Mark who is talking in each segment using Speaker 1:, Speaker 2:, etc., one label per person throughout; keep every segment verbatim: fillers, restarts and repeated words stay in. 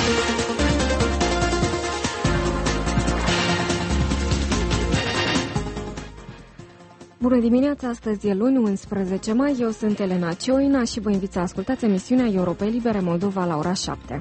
Speaker 1: Bună dimineața, astăzi e luni, unsprezece mai, eu sunt Elena Cioina și vă invit să ascultați emisiunea Europei Libere Moldova la ora șapte.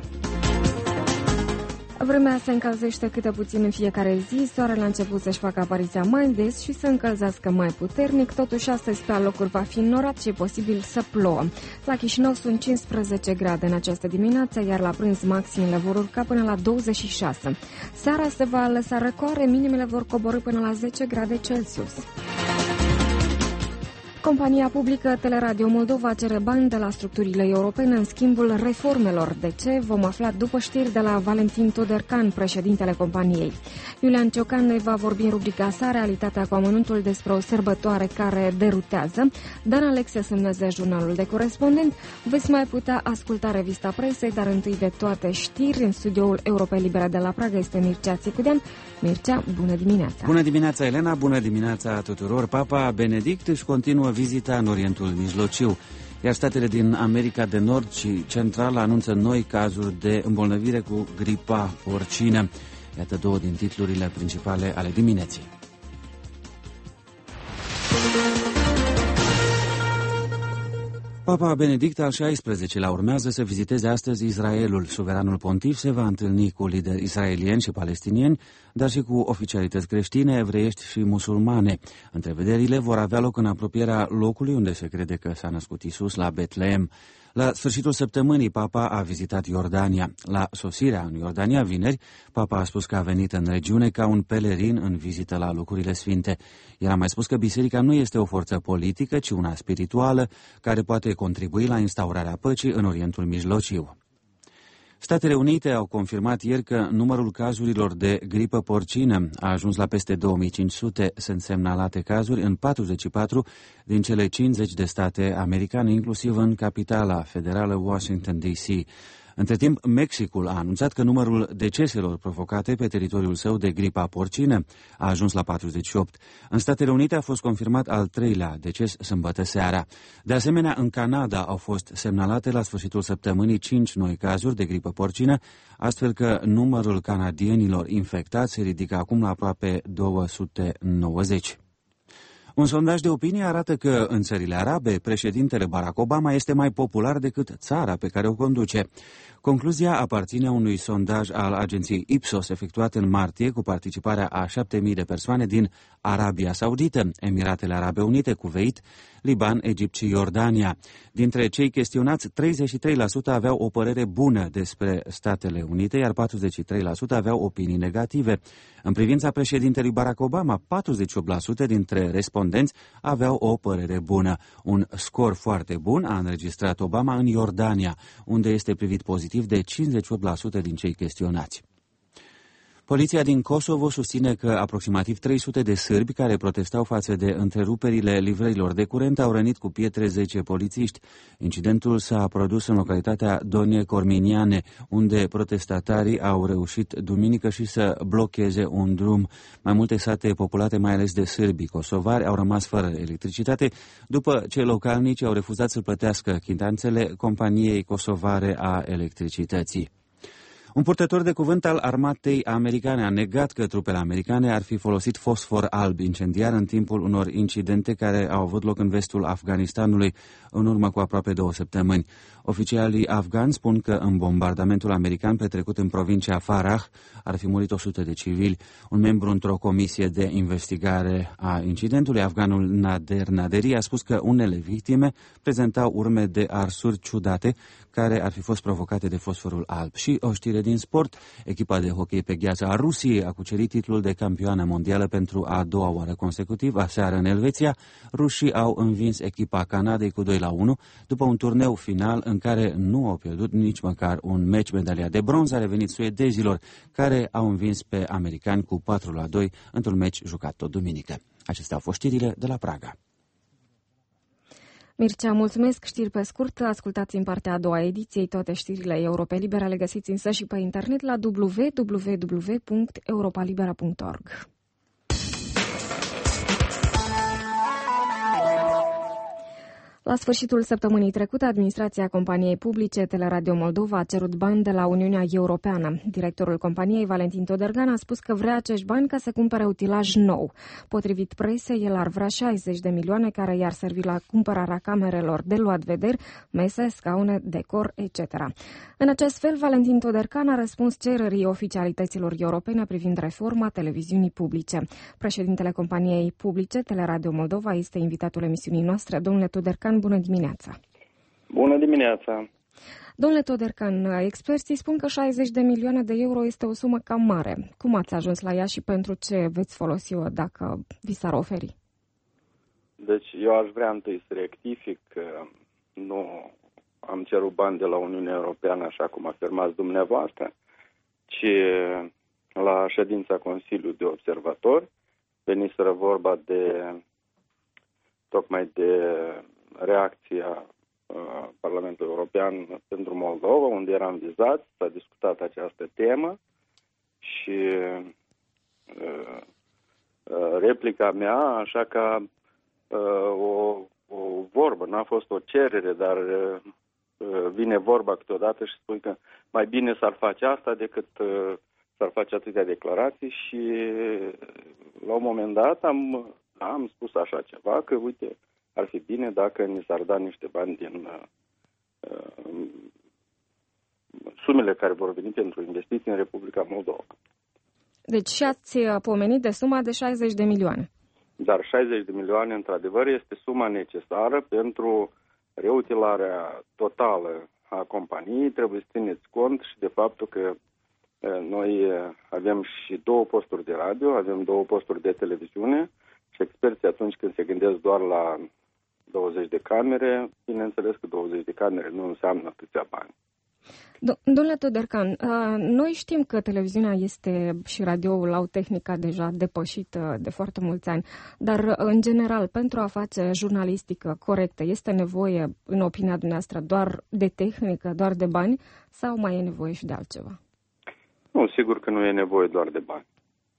Speaker 1: Vremea se încălzește câte puțin în fiecare zi, soarele a început să-și facă apariția mai des și să încălzească mai puternic, totuși astăzi pe alocuri va fi înnorat și e posibil să plouă. La Chișinău sunt cincisprezece grade în această dimineață, iar la prânz maximele vor urca până la douăzeci și șase. Seara se va lăsa răcoare, minimele vor coborî până la zece grade Celsius. Compania publică Teleradio Moldova cere bani de la structurile europene în schimbul reformelor. De ce? Vom afla după știri de la Valentin Todorcan, președintele companiei. Iulian Ciocan ne va vorbi în rubrica sa Realitatea cu amănuntul despre o sărbătoare care derutează. Dan Alexe semnează jurnalul de corespondent. Veți mai putea asculta revista presei, dar întâi de toate știri. În studioul Europei Libere de la Praga este Mircea Țicudean. Mircea, bună dimineața!
Speaker 2: Bună dimineața, Elena! Bună dimineața tuturor! Papa Benedict își continuă vizita în Orientul Mijlociu, iar statele din America de Nord și Centrală anunță noi cazuri de îmbolnăvire cu gripa porcină. Iată două din titlurile principale ale dimineții. Papa Benedict al șaisprezecelea urmează să viziteze astăzi Israelul. Suveranul pontif se va întâlni cu lideri israelieni și palestinieni, dar și cu oficialități creștine, evreiești și musulmane. Întrevederile vor avea loc în apropierea locului unde se crede că s-a născut Iisus, la Betleem. La sfârșitul săptămânii, Papa a vizitat Iordania. La sosirea în Iordania, vineri, Papa a spus că a venit în regiune ca un pelerin în vizită la locurile sfinte. El a mai spus că biserica nu este o forță politică, ci una spirituală, care poate contribui la instaurarea păcii în Orientul Mijlociu. Statele Unite au confirmat ieri că numărul cazurilor de gripă porcină a ajuns la peste două mii cinci sute. Sunt semnalate cazuri în patruzeci și patru din cele cincizeci de state americane, inclusiv în capitala federală Washington D C. Între timp, Mexicul a anunțat că numărul deceselor provocate pe teritoriul său de gripa porcină a ajuns la patruzeci și opt. În Statele Unite a fost confirmat al treilea deces sâmbătă seara. De asemenea, în Canada au fost semnalate la sfârșitul săptămânii cinci noi cazuri de gripă porcină, astfel că numărul canadienilor infectați se ridică acum la aproape două sute nouăzeci. Un sondaj de opinie arată că în țările arabe, președintele Barack Obama este mai popular decât țara pe care o conduce. Concluzia aparține unui sondaj al agenției Ipsos efectuat în martie cu participarea a șapte mii de persoane din Arabia Saudită, Emiratele Arabe Unite, Kuveit, Liban, Egipt și Iordania. Dintre cei chestionați, treizeci și trei la sută aveau o părere bună despre Statele Unite, iar patruzeci și trei la sută aveau opinii negative. În privința președintelui Barack Obama, patruzeci și opt la sută dintre respondenți aveau o părere bună. Un scor foarte bun a înregistrat Obama în Iordania, unde este privit pozitiv de cincizeci și opt la sută din cei chestionați. Poliția din Kosovo susține că aproximativ trei sute de sârbi care protestau față de întreruperile livrărilor de curent au rănit cu pietre zece polițiști. Incidentul s-a produs în localitatea Donje Corminiane, unde protestatarii au reușit duminică și să blocheze un drum. Mai multe sate populate, mai ales de sârbi kosovari, au rămas fără electricitate, după ce localnicii au refuzat să plătească chitanțele companiei kosovare a electricității. Un purtător de cuvânt al armatei americane a negat că trupele americane ar fi folosit fosfor alb incendiar în timpul unor incidente care au avut loc în vestul Afganistanului în urmă cu aproape două săptămâni. Oficialii afgani spun că în bombardamentul american petrecut în provincia Farah ar fi murit o sută de civili. Un membru într-o comisie de investigare a incidentului, afganul Nader Naderi, a spus că unele victime prezentau urme de arsuri ciudate care ar fi fost provocate de fosforul alb. Și o știre din sport, echipa de hockey pe gheață a Rusiei a cucerit titlul de campioană mondială pentru a doua oară consecutiv. Aseară în Elveția, rușii au învins echipa Canadei cu doi la unu după un turneu final în care nu au pierdut nici măcar un meci. Medalia de bronz a revenit suedezilor, care au învins pe americani cu patru la doi într-un meci jucat tot duminică. Acestea au fost știrile de la Praga.
Speaker 1: Mircea, mulțumesc. Știri pe scurt. Ascultați în partea a doua ediției toate știrile Europei Libere, le găsiți însă și pe internet la w w w punct europalibera punct org. La sfârșitul săptămânii trecute, administrația companiei publice Teleradio Moldova a cerut bani de la Uniunea Europeană. Directorul companiei, Valentin Todărgan, a spus că vrea acești bani ca să cumpere utilaj nou. Potrivit presei, el ar vrea șaizeci de milioane care i-ar servi la cumpărarea camerelor de luat vederi, mese, scaune, decor, et cetera. În acest fel, Valentin Todărgan a răspuns cererii oficialităților europene privind reforma televiziunii publice. Președintele companiei publice Teleradio Moldova este invitatul emisiunii noastre. Domnule Todărgan, bună dimineața!
Speaker 3: Bună dimineața!
Speaker 1: Domnule Todărgan, experții spun că șaizeci de milioane de euro este o sumă cam mare. Cum ați ajuns la ea și pentru ce veți folosi-o dacă vi s-ar oferi?
Speaker 3: Deci eu aș vrea întâi să rectific că nu am cerut bani de la Uniunea Europeană, așa cum afirmați dumneavoastră, ci la ședința Consiliului de Observatori veniseră vorba de tocmai de reacția uh, Parlamentului European pentru Moldova, unde eram vizați, s-a discutat această temă și uh, uh, replica mea, așa ca uh, o, o vorbă, n-a fost o cerere, dar uh, vine vorba câteodată și spui că mai bine s-ar face asta decât uh, s-ar face atâtea declarații și la un moment dat am, am spus așa ceva, că uite, ar fi bine dacă ni s-ar da niște bani din uh, sumele care vor veni pentru investiții în Republica Moldova.
Speaker 1: Deci și ați pomenit de suma de șaizeci de milioane.
Speaker 3: Dar șaizeci de milioane, într-adevăr, este suma necesară pentru reutilarea totală a companiei. Trebuie să țineți cont și de faptul că uh, noi avem și două posturi de radio, avem două posturi de televiziune și experții atunci când se gândesc doar la douăzeci de camere, bineînțeles că douăzeci de camere nu înseamnă atâția bani.
Speaker 1: Domnule Todărgan, noi știm că televiziunea este și radioul au tehnica deja depășită de foarte mulți ani, dar în general, pentru a face jurnalistică corectă, este nevoie, în opinia dumneavoastră, doar de tehnică, doar de bani sau mai e nevoie și de altceva?
Speaker 3: Nu, sigur că nu e nevoie doar de bani.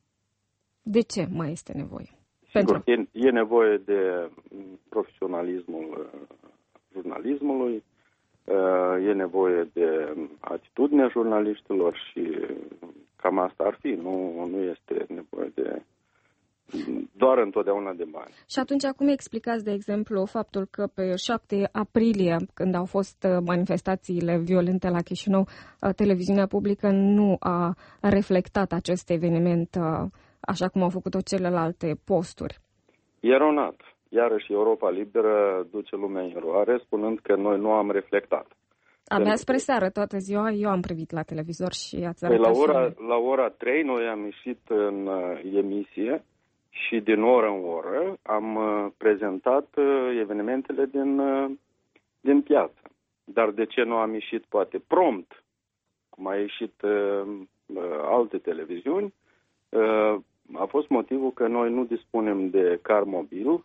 Speaker 1: De ce mai este nevoie?
Speaker 3: Sigur, e, e nevoie de profesionalismul jurnalismului, e nevoie de atitudinea jurnaliștilor și cam asta ar fi. Nu, nu este nevoie de doar întotdeauna de bani.
Speaker 1: Și atunci, cum explicați, de exemplu, faptul că pe șapte aprilie, când au fost manifestațiile violente la Chișinău, televiziunea publică nu a reflectat acest eveniment așa cum au făcut-o celelalte posturi?
Speaker 3: Eronat. Iarăși Europa Liberă duce lumea în eroare, spunând că noi nu am reflectat.
Speaker 1: Abia spre seară, toată ziua, eu am privit la televizor și ați
Speaker 3: arătat
Speaker 1: arătat
Speaker 3: la ora, la ora trei noi am ieșit în uh, emisie și din oră în oră am uh, prezentat uh, evenimentele din, uh, din piață. Dar de ce nu am ieșit poate prompt, cum a ieșit uh, uh, alte televiziuni, uh, a fost motivul că noi nu dispunem de car mobil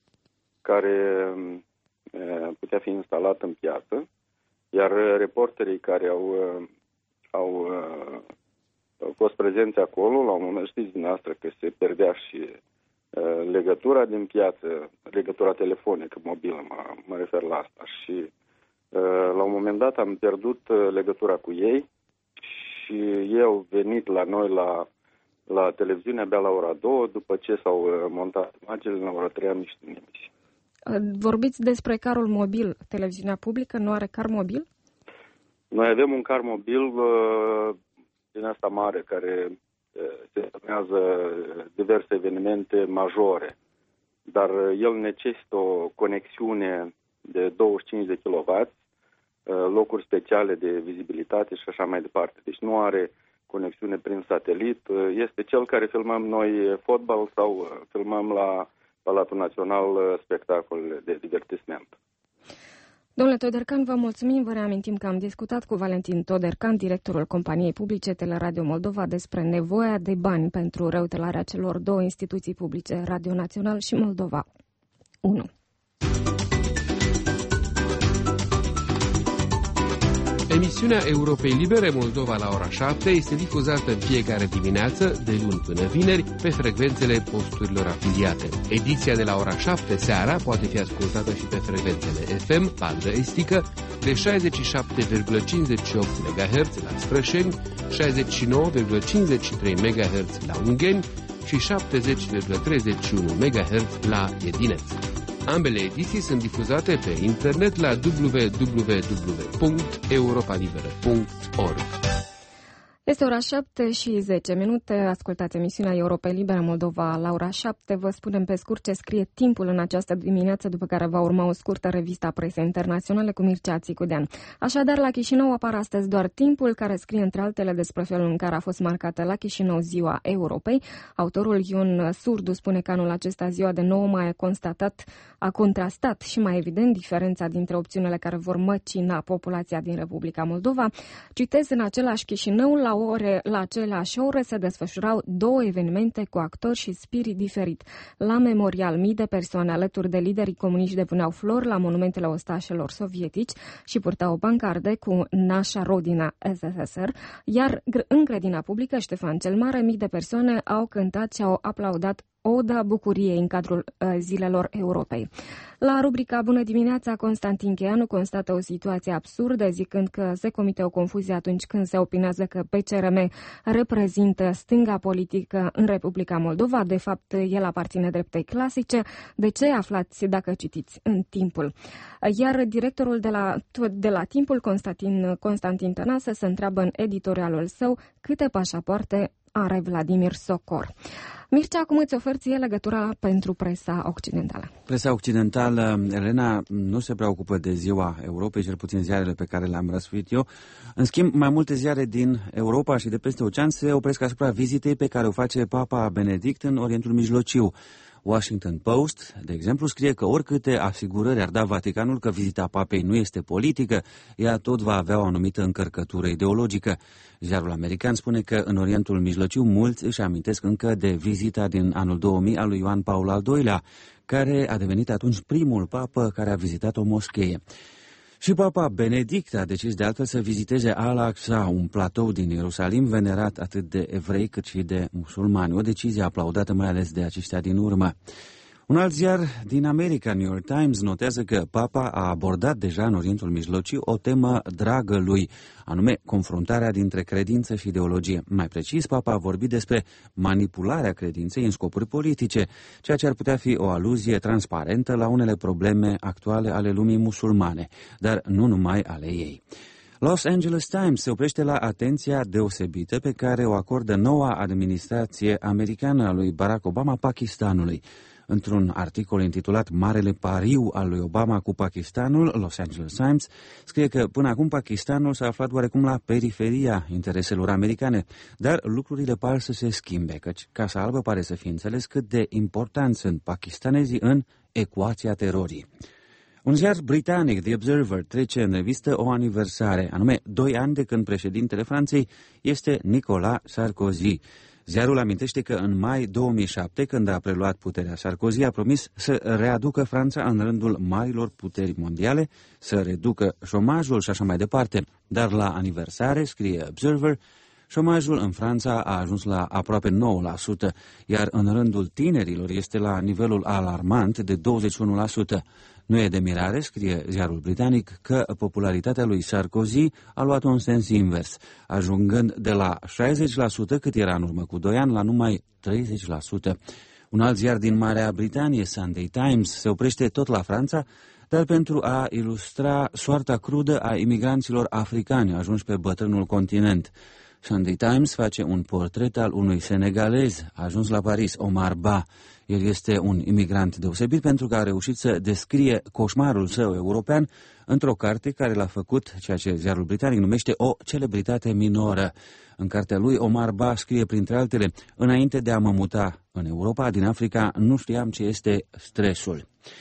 Speaker 3: care uh, putea fi instalat în piață, iar reporterii care au, uh, au uh, fost prezenți acolo, la un moment știți dumneavoastră că se perdea și uh, legătura din piață, legătura telefonică, mobilă, mă, mă refer la asta. Și uh, la un moment dat am pierdut uh, legătura cu ei și ei au venit la noi la, la televiziune abia la ora două, după ce s-au uh, montat imaginile, la ora trei am ieșit în emisie.
Speaker 1: Vorbiți despre carul mobil. Televiziunea publică nu are car mobil?
Speaker 3: Noi avem un car mobil uh, din asta mare, care uh, se urmează diverse evenimente majore, dar uh, el necesită o conexiune de douăzeci și cinci de kilowați, uh, locuri speciale de vizibilitate și așa mai departe. Deci nu are conexiune prin satelit. Uh, este cel care filmăm noi fotbal sau uh, filmăm la Palatul Național spectacolele de divertisment.
Speaker 1: Domnule Todărgan, vă mulțumim, vă reamintim că am discutat cu Valentin Todărgan, directorul companiei publice Teleradio Moldova, despre nevoia de bani pentru reutilarea celor două instituții publice, Radio Național și Moldova unu.
Speaker 4: Emisiunea Europei Libere Moldova la ora șapte este difuzată în fiecare dimineață, de luni până vineri, pe frecvențele posturilor afiliate. Ediția de la ora șapte seara poate fi ascultată și pe frecvențele F M, bandă estică, de șaizeci și șapte virgulă cincizeci și opt megahertz la Sprășeni, șaizeci și nouă virgulă cincizeci și trei megahertz la Ungheni și șaptezeci virgulă treizeci și unu megahertz la Edineț. Ambele ediții sunt difuzate pe internet la w w w punct europa liberă punct org.
Speaker 1: Este ora șapte și zece minute, ascultați emisiunea Europei Libere Moldova la ora șapte. Vă spunem pe scurt ce scrie timpul în această dimineață, după care va urma o scurtă revistă a presei internaționale cu Mircea Țicudean. Așadar, la Chișinău apar astăzi doar timpul, care scrie între altele despre felul în care a fost marcată la Chișinău Ziua Europei. Autorul Ion Surdu spune că anul acesta Ziua de nouă mai a constatat, a contrastat și mai evident diferența dintre opțiunile care vor măcina populația din Republica Moldova. Citez, în același Chișinău, la ore, la aceleași ore se desfășurau două evenimente cu actori și spirit diferit. La Memorial, mii de persoane alături de liderii comuniști depuneau flori la monumentele ostașelor sovietici și purtau bancarde cu Nașa Rodina S S S R, iar în grădina publică Ștefan cel Mare, mii de persoane au cântat și au aplaudat Oda Bucuriei în cadrul uh, Zilelor Europei. La rubrica Bună dimineața, Constantin Cheanu constată o situație absurdă, zicând că se comite o confuzie atunci când se opinează că P C R M reprezintă stânga politică în Republica Moldova. De fapt, el aparține dreptei clasice. De ce? Aflați dacă citiți în Timpul. Iar directorul de la, de la Timpul, Constantin, Constantin Tănase, se întreabă în editorialul său câte pașapoarte are Vladimir Socor. Mircea, acum îți ofer ție legătura pentru presa occidentală.
Speaker 2: Presa occidentală, Elena, nu se preocupă de Ziua Europei, cel puțin ziarele pe care le-am răsfuit eu. În schimb, mai multe ziare din Europa și de peste ocean se opresc asupra vizitei pe care o face Papa Benedict în Orientul Mijlociu. Washington Post, de exemplu, scrie că oricâte asigurări ar da Vaticanul că vizita papei nu este politică, ea tot va avea o anumită încărcătură ideologică. Ziarul american spune că în Orientul Mijlociu mulți își amintesc încă de vizita din anul două mii a lui Ioan Paul al doilea, care a devenit atunci primul papă care a vizitat o moschee. Și Papa Benedict a decis de altfel să viziteze Al-Aqsa, un platou din Ierusalim venerat atât de evrei cât și de musulmani. O decizie aplaudată mai ales de aceștia din urmă. Un alt ziar din America, New York Times, notează că Papa a abordat deja în Orientul Mijlociu o temă dragă lui, anume confruntarea dintre credință și ideologie. Mai precis, Papa a vorbit despre manipularea credinței în scopuri politice, ceea ce ar putea fi o aluzie transparentă la unele probleme actuale ale lumii musulmane, dar nu numai ale ei. Los Angeles Times se oprește la atenția deosebită pe care o acordă noua administrație americană a lui Barack Obama Pakistanului. Într-un articol intitulat Marele pariu al lui Obama cu Pakistanul, Los Angeles Times scrie că până acum Pakistanul s-a aflat oarecum la periferia intereselor americane, dar lucrurile par să se schimbe, căci Casa Albă pare să fie înțeles cât de importanți sunt pakistanezii în ecuația terorii. Un ziar britanic, The Observer, trece în revistă o aniversare, anume doi ani de când președintele Franței este Nicolas Sarkozy. Ziarul amintește că în mai două mii șapte, când a preluat puterea, Sarkozy a promis să readucă Franța în rândul marilor puteri mondiale, să reducă șomajul și așa mai departe. Dar la aniversare, scrie Observer, șomajul în Franța a ajuns la aproape nouă la sută, iar în rândul tinerilor este la nivelul alarmant de douăzeci și unu la sută. Nu e de mirare, scrie ziarul britanic, că popularitatea lui Sarkozy a luat un sens invers, ajungând de la șaizeci la sută cât era în urmă cu doi ani la numai treizeci la sută. Un alt ziar din Marea Britanie, Sunday Times, se oprește tot la Franța, dar pentru a ilustra soarta crudă a imigranților africani ajunși pe bătrânul continent. Sunday Times face un portret al unui senegalez ajuns la Paris, Omar Ba. El este un imigrant deosebit pentru că a reușit să descrie coșmarul său european într-o carte care l-a făcut, ceea ce ziarul britanic numește, o celebritate minoră. În cartea lui, Omar Ba scrie printre altele: înainte de a mă muta în Europa, din Africa, nu știam ce este stresul.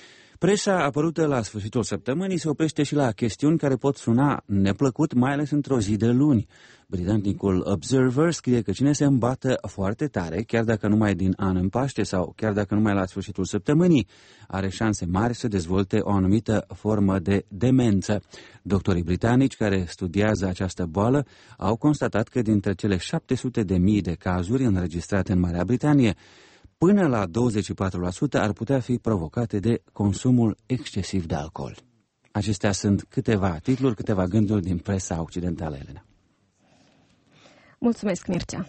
Speaker 2: Presa apărută la sfârșitul săptămânii se oprește și la chestiuni care pot suna neplăcut, mai ales într-o zi de luni. Britanicul Observer scrie că cine se îmbată foarte tare, chiar dacă numai din an în Paște sau chiar dacă numai la sfârșitul săptămânii, are șanse mari să dezvolte o anumită formă de demență. Doctorii britanici care studiază această boală au constatat că dintre cele șapte sute de mii de cazuri înregistrate în Marea Britanie, până la douăzeci și patru la sută ar putea fi provocate de consumul excesiv de alcool. Acestea sunt câteva titluri, câteva gânduri din presa occidentală, Elena.
Speaker 1: Mulțumesc, Mircea.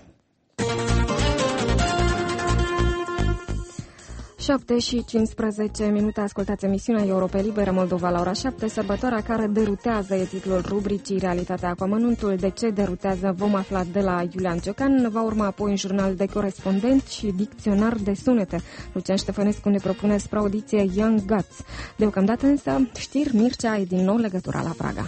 Speaker 1: șapte și cincisprezece minute, ascultați emisiunea Europa Liberă Moldova la ora șapte. Sărbătoarea care derutează e titlul rubricii Realitatea cu amănuntul. De ce derutează vom afla de la Iulian Ciocan. Va urma apoi un jurnal de corespondent și dicționar de sunete. Lucian Ștefănescu ne propune spre audiție Young Guts. Deocamdată însă, știri, Mircea, e din nou legătura la Praga.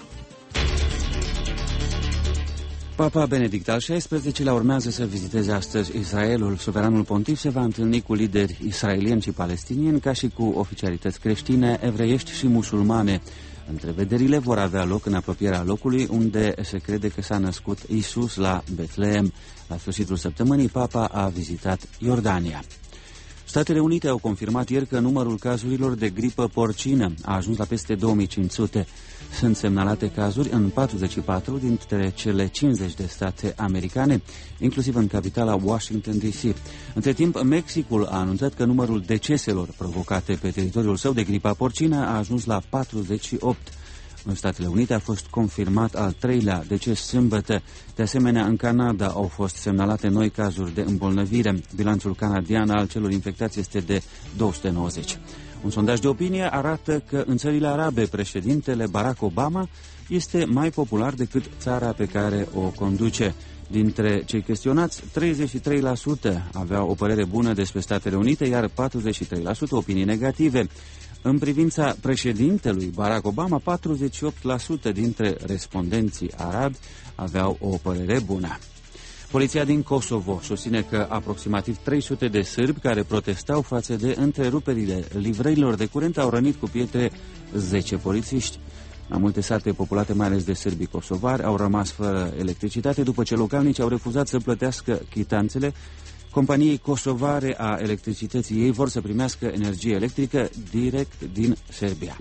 Speaker 2: Papa Benedict al șaisprezecelea urmează să viziteze astăzi Israelul. Suveranul pontif se va întâlni cu lideri israelieni și palestinieni, ca și cu oficialități creștine, evreiești și musulmane. Întrevederile vor avea loc în apropierea locului unde se crede că s-a născut Isus, la Betleem. La sfârșitul săptămânii, Papa a vizitat Iordania. Statele Unite au confirmat ieri că numărul cazurilor de gripă porcină a ajuns la peste două mii cinci sute. Sunt semnalate cazuri în patruzeci și patru dintre cele cincizeci de state americane, inclusiv în capitala Washington D C. Între timp, Mexicul a anunțat că numărul deceselor provocate pe teritoriul său de gripa porcină a ajuns la patruzeci și opt. În Statele Unite a fost confirmat al treilea deces sâmbătă. De asemenea, în Canada au fost semnalate noi cazuri de îmbolnăvire. Bilanțul canadian al celor infectați este de două sute nouăzeci. Un sondaj de opinie arată că în țările arabe președintele Barack Obama este mai popular decât țara pe care o conduce. Dintre cei chestionați, treizeci și trei la sută aveau o părere bună despre Statele Unite, iar patruzeci și trei la sută opinii negative. În privința președintelui Barack Obama, patruzeci și opt la sută dintre respondenții arabi aveau o părere bună. Poliția din Kosovo susține că aproximativ trei sute de sârbi care protestau față de întreruperile livrărilor de curent au rănit cu pietre zece polițiști. La multe sate populate, mai ales de sârbii kosovari, au rămas fără electricitate după ce localnici au refuzat să plătească chitanțele companiei kosovare a electricității. Ei vor să primească energie electrică direct din Serbia.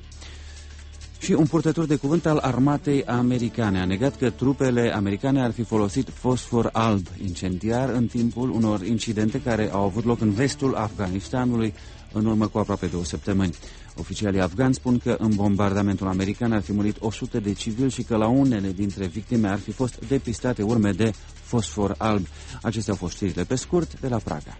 Speaker 2: Și un purtător de cuvânt al armatei americane a negat că trupele americane ar fi folosit fosfor alb incendiar în timpul unor incidente care au avut loc în vestul Afganistanului în urmă cu aproape două săptămâni. Oficialii afgani spun că în bombardamentul american ar fi murit o sută de civili și că la unele dintre victime ar fi fost depistate urme de fosfor alb. Acestea au fost știrile pe scurt de la Praga.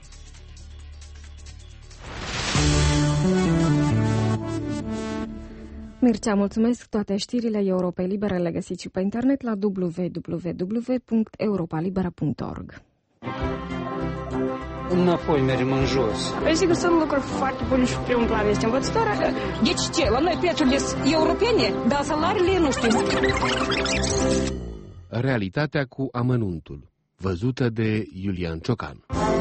Speaker 1: Mircea, mulțumesc. Toate știrile Europei Libere le găsiți și pe internet la w w w punct europa libera punct org.
Speaker 5: Înapoi mergem în jos.
Speaker 6: Sigur, sunt lucruri foarte bune și primul plan este învățătoarea. Deci ce? La noi prețurile sunt europene, dar salariile nu știm.
Speaker 4: Realitatea cu amănuntul, văzută de Iulian Ciocan.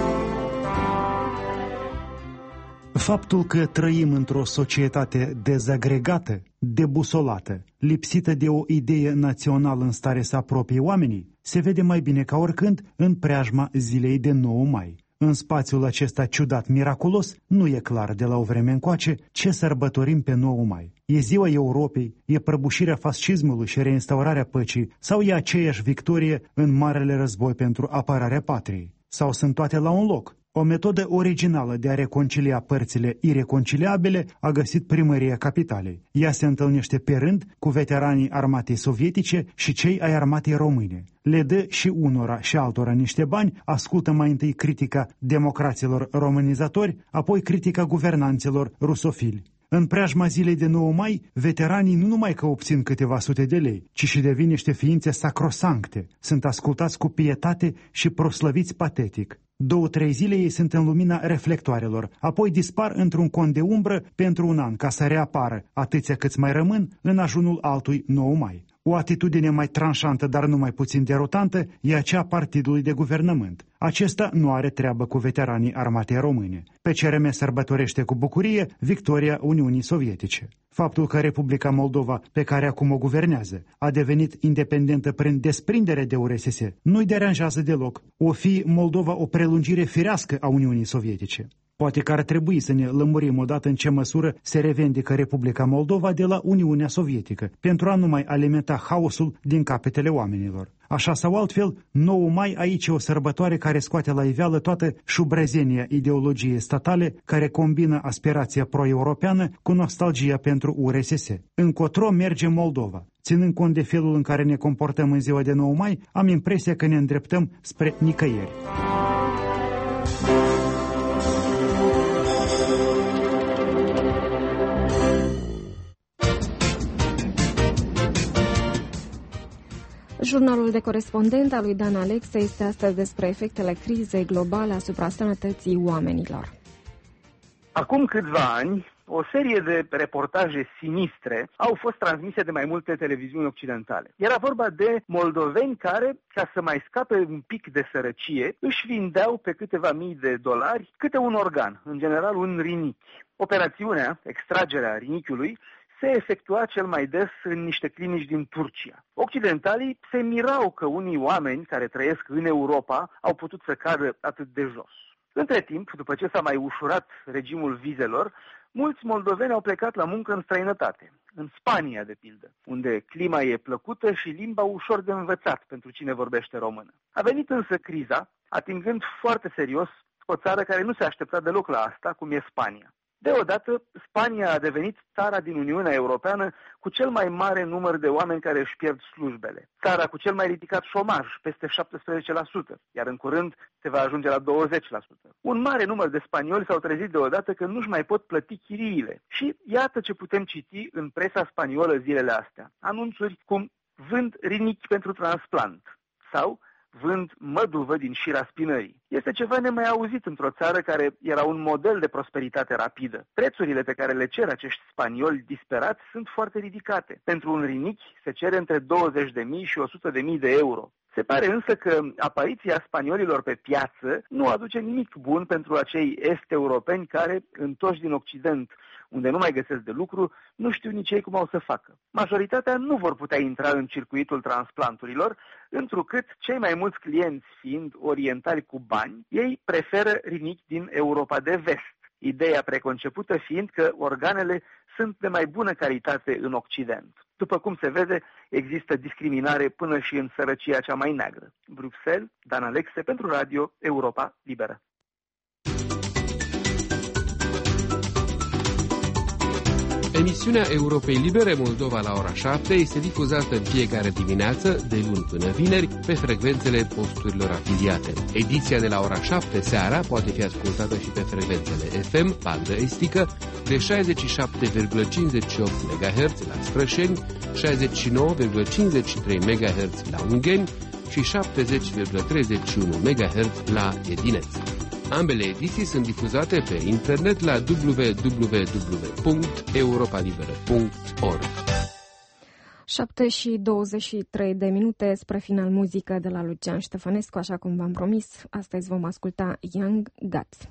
Speaker 7: Faptul că trăim într-o societate dezagregată, debusolată, lipsită de o idee națională în stare să apropie oamenii, se vede mai bine ca oricând în preajma zilei de nouă mai. În spațiul acesta ciudat, miraculos, nu e clar de la o vreme încoace ce sărbătorim pe nouă mai. E ziua Europei, e prăbușirea fascismului și reinstaurarea păcii, sau e aceeași victorie în marele război pentru apărarea patriei? Sau sunt toate la un loc? O metodă originală de a reconcilia părțile ireconciliabile a găsit primăria capitalei. Ea se întâlnește pe rând cu veteranii armatei sovietice și cei ai armatei române. Le dă și unora și altora niște bani, ascultă mai întâi critica democraților românizatori, apoi critica guvernanților rusofili. În preajma zilei de nouă mai, veteranii nu numai că obțin câteva sute de lei, ci și devin niște ființe sacrosancte. Sunt ascultați cu pietate și proslăviți patetic. Două-trei zile ei sunt în lumina reflectoarelor, apoi dispar într-un cont de umbră pentru un an, ca să reapară, atâția câți mai rămân, în ajunul altui nouă mai. O atitudine mai tranșantă, dar nu mai puțin derutantă, e aceea a partidului de guvernământ. Acesta nu are treabă cu veteranii armatei române. P C R M sărbătorește cu bucurie victoria Uniunii Sovietice. Faptul că Republica Moldova, pe care acum o guvernează, a devenit independentă prin desprindere de U R S S, nu-i deranjează deloc. O fi Moldova o prelungire firească a Uniunii Sovietice. Poate că ar trebui să ne lămurim odată în ce măsură se revendică Republica Moldova de la Uniunea Sovietică, pentru a nu mai alimenta haosul din capetele oamenilor. Așa sau altfel, nouă mai aici e o sărbătoare care scoate la iveală toată șubrezenia ideologiei statale care combină aspirația pro-europeană cu nostalgia pentru U R S S. Încotro merge Moldova. Ținând cont de felul în care ne comportăm în ziua de nouă mai, am impresia că ne îndreptăm spre nicăieri.
Speaker 1: Jurnalul de corespondent al lui Dan Alexe este astăzi despre efectele crizei globale asupra sănătății oamenilor.
Speaker 5: Acum câțiva ani, o serie de reportaje sinistre au fost transmise de mai multe televiziuni occidentale. Era vorba de moldoveni care, ca să mai scape un pic de sărăcie, își vindeau pe câteva mii de dolari câte un organ, în general un rinichi. Operațiunea, extragerea rinichiului, se efectua cel mai des în niște clinici din Turcia. Occidentalii se mirau că unii oameni care trăiesc în Europa au putut să cadă atât de jos. Între timp, după ce s-a mai ușurat regimul vizelor, mulți moldoveni au plecat la muncă în străinătate, în Spania de pildă, unde clima e plăcută și limba ușor de învățat pentru cine vorbește română. A venit însă criza, atingând foarte serios o țară care nu se aștepta deloc la asta, cum e Spania. Deodată, Spania a devenit țara din Uniunea Europeană cu cel mai mare număr de oameni care își pierd slujbele. Țara cu cel mai ridicat șomaj, peste șaptesprezece la sută, iar în curând se va ajunge la douăzeci la sută. Un mare număr de spanioli s-au trezit deodată că nu-și mai pot plăti chiriile. Și iată ce putem citi în presa spaniolă zilele astea. Anunțuri cum vând rinichi pentru transplant sau vând măduvă din șira spinării. Este ceva nemai auzit într-o țară care era un model de prosperitate rapidă. Prețurile pe care le cer acești spanioli disperați sunt foarte ridicate. Pentru un rinichi se cere între douăzeci de mii și o sută de mii de euro. Se pare însă că apariția spaniolilor pe piață nu aduce nimic bun pentru acei est-europeni care, întoși din Occident, unde nu mai găsesc de lucru, nu știu nici ei cum au să facă. Majoritatea nu vor putea intra în circuitul transplanturilor, întrucât cei mai mulți clienți fiind orientali cu bani, ei preferă rinichi din Europa de Vest. Ideea preconcepută fiind că organele sunt de mai bună calitate în Occident. După cum se vede, există discriminare până și în sărăcia cea mai neagră. Bruxelles, Dan Alexe pentru Radio Europa Liberă.
Speaker 4: Emisiunea Europei Libere Moldova la ora șapte este difuzată în fiecare dimineață, de luni până vineri, pe frecvențele posturilor afiliate. Ediția de la ora șapte seara poate fi ascultată și pe frecvențele F M, bandă estică, de șaizeci și șapte virgulă cincizeci și opt megahertz la Strășeni, șaizeci și nouă virgulă cincizeci și trei megahertz la Ungheni și șaptezeci virgulă treizeci și unu megahertz la Edineț. Ambele ediții sunt difuzate pe internet la w w w punct europa liberă punct org.
Speaker 1: șapte și douăzeci și trei de minute spre final muzică de la Lucian Ștefănescu, așa cum v-am promis. Astăzi vom asculta Young Guts.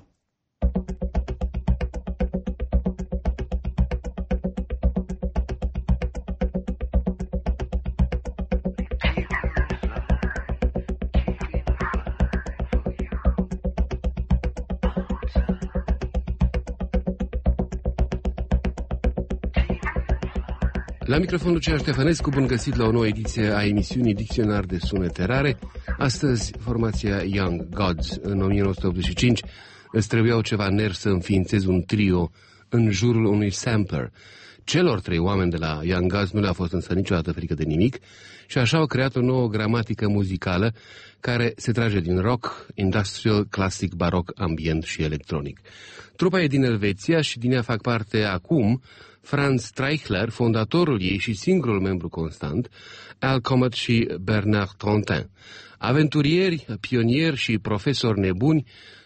Speaker 4: La microfon Lucian Ștefănescu, bun găsit la o nouă ediție a emisiunii Dicționar de Sunete Rare. Astăzi, formația Young Gods. În o mie nouă sute optzeci și cinci îți trebuiau ceva nervi să înființezi un trio în jurul unui sampler. Celor trei oameni de la Young Gods nu le-a fost însă niciodată frică de nimic și așa au creat o nouă gramatică muzicală care se trage din rock, industrial, classic, baroc, ambient și electronic. Trupa e din Elveția și din ea fac parte acum Franz Streichler, fondatorul ei și singurul membru constant, Al Comet și Bernard Trontin. Aventurieri, pionieri și profesori nebuni,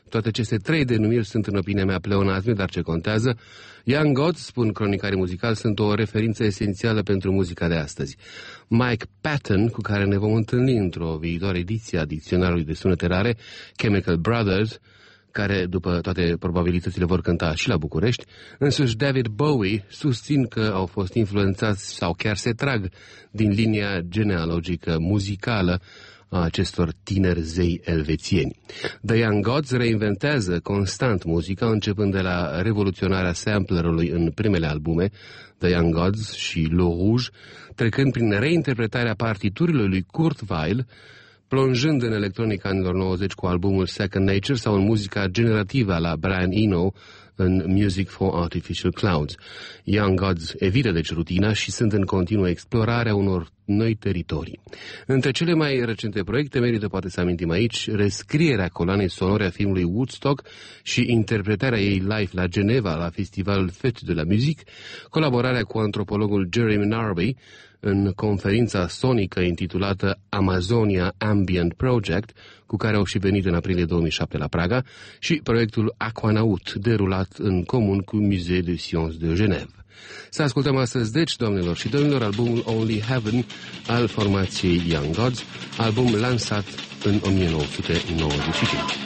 Speaker 4: Toate aceste trei denumiri sunt, în opinia mea, pleonasme, dar ce contează? Young Gods, spun cronicarii muzicali, sunt o referință esențială pentru muzica de astăzi. Mike Patton, cu care ne vom întâlni într-o viitoare ediție a dicționarului de sunete rare, Chemical Brothers, care, după toate probabilitățile, vor cânta și la București, însuși David Bowie susțin că au fost influențați sau chiar se trag din linia genealogică muzicală a acestor tineri zei elvețieni. The Young Gods reinventează constant muzica, începând de la revoluționarea samplerului în primele albume, The Young Gods și Le Rouge, trecând prin reinterpretarea partiturilor lui Kurt Weill, plonjând în electronica anilor nouăzeci cu albumul Second Nature sau în muzica generativă la Brian Eno în Music for Artificial Clouds. Young Gods evită deci rutina și sunt în continuă explorare a unor noi teritorii. Între cele mai recente proiecte merită, poate să amintim aici, rescrierea coloanei sonore a filmului Woodstock și interpretarea ei live la Geneva la festivalul Fête de la Musique, colaborarea cu antropologul Jeremy Narby în conferința sonică intitulată Amazonia Ambient Project, cu care au și venit în aprilie două mii șapte la Praga, și proiectul Aquanaut, derulat în comun cu Musée de Sciences de Genève. Să ascultăm astăzi, deci, doamnelor și domnilor, albumul Only Heaven al formației Young Gods, album lansat în o mie nouă sute nouăzeci și cinci.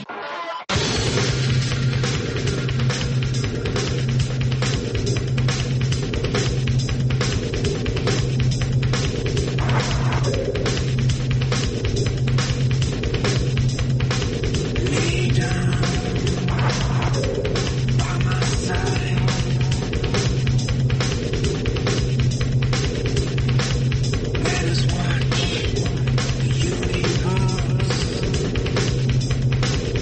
Speaker 8: Let us watch the universe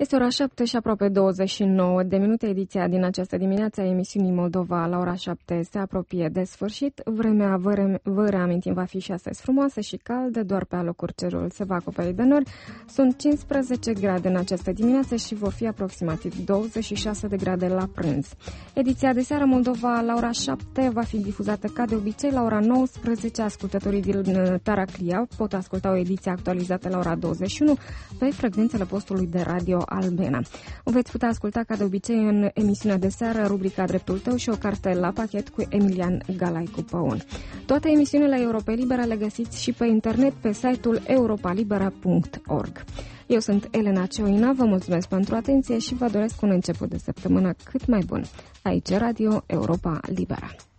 Speaker 1: Este ora șapte și aproape douăzeci și nouă de minute. Ediția din această dimineață a emisiunii Moldova la ora șapte se apropie de sfârșit. Vremea, vă, re- vă reamintim, va fi și astăzi frumoasă și caldă, doar pe alocuri cerul se va acoperi de nori. Sunt cincisprezece grade în această dimineață și vor fi aproximativ douăzeci și șase de grade la prânz. Ediția de seară Moldova la ora șapte va fi difuzată ca de obicei la ora nouăsprezece. Ascultătorii din Taraclia pot asculta o ediție actualizată la ora douăzeci și unu pe frecvențele postului de radio Albena. O veți putea asculta ca de obicei în emisiunea de seară, rubrica Dreptul Tău și o carte la pachet cu Emilian Galaicu Păun. Toate emisiunile Europa Liberă le găsiți și pe internet pe site-ul europa libera punct org. Eu sunt Elena Cioina, vă mulțumesc pentru atenție și vă doresc un început de săptămână cât mai bun. Aici Radio Europa Liberă.